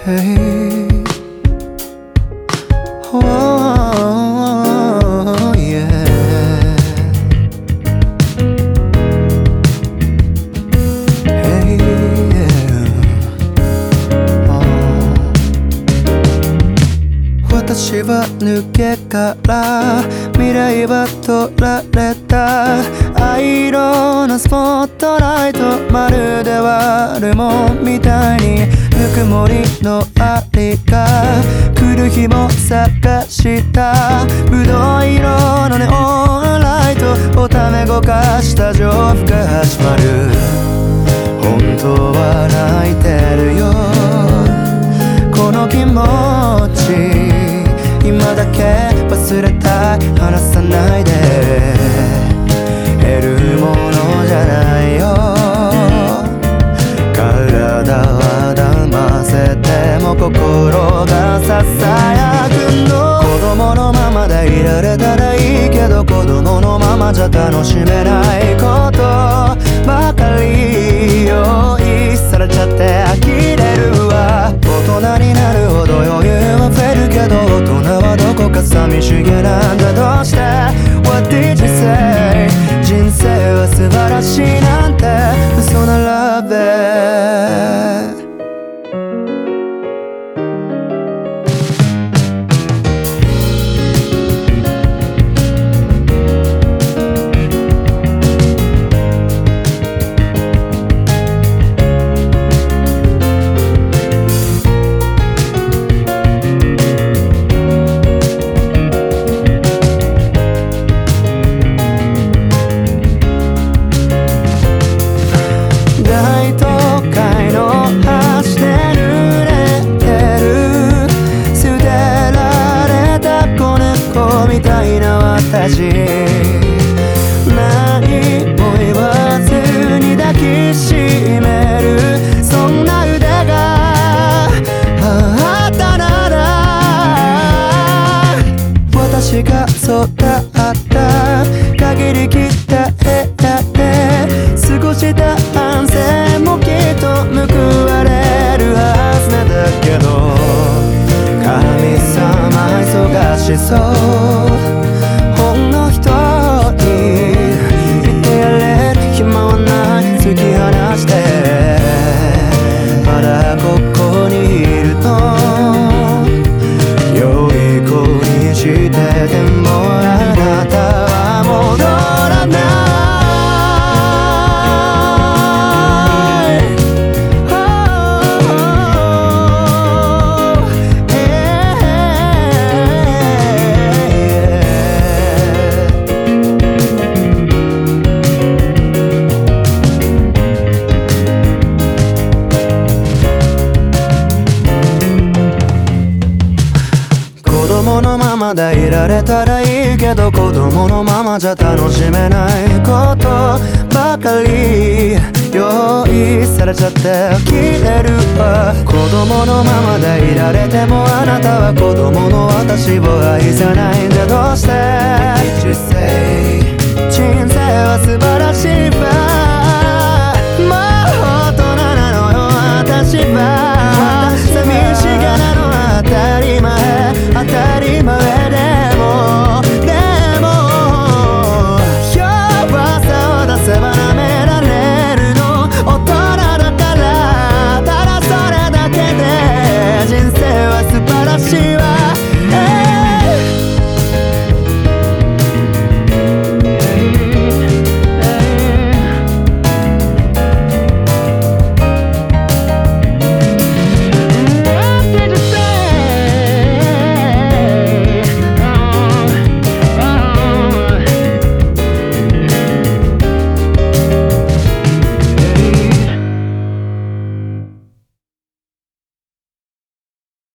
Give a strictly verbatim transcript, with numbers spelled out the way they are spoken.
Hey. Oh, yeah. Hey, yeah. Oh. 私は抜け殻、未来は取られた灰色のスポットライト、まるで悪者みたいにぬくもりのありが来る日も探したぶどう色のネオンライトをためごかした情報が始まる。本当は泣いてるよこの気持ち、今だけ忘れたい話さないで、得るものじゃないよ。体は騙せても心がささやくの。子供のままでいられたらいいけど、子供のままじゃ楽しめないことばかり用意されちゃって呆れるわ。大人になるほど余裕は増えるけど、大人はどこか寂しげなんだ。どうして What did you say 人生は素晴らしいなんて嘘ならべ。大都会の端で濡れてる、捨てられた子猫みたいな私、何も言わずに抱きしめる、そんな腕があったなら、私が育った限りきった部屋で過ごした反省もきっと報われるはずなんだけど、神様忙しそう、ほんの一人いてやれる暇はない、突き放してまだここにいるの。良い子にしててもあなたは戻らない。子供のままでいられたらいいけど、子供のままじゃ楽しめないことばかり用意されちゃって呆れるわ。子供のままでいられてもあなたは子供の私を愛さないんだ。どうして人生は素晴らしい